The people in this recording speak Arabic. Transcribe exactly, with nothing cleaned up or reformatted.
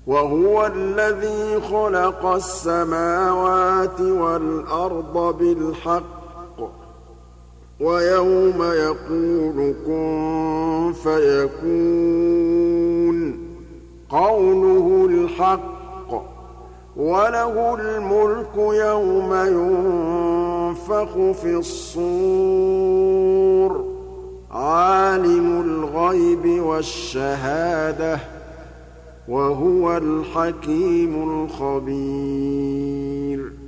وَهُوَ الَّذِي خَلَقَ السَّمَاوَاتِ وَالْأَرْضَ بِالْحَقِّ ۖ وَيَوْمَ يَقُولُ كُن فَيَكُونُ قَوْلُهُ الْحَقُّ ۚ وَلَهُ الْمُلْكُ يَوْمَ يُنفَخُ فِي الصُّورِ ۚ عَالِمُ الْغَيْبِ وَالشَّهَادَةِ ۚ وَهُوَ الْحَكِيمُ الْخَبِيرُ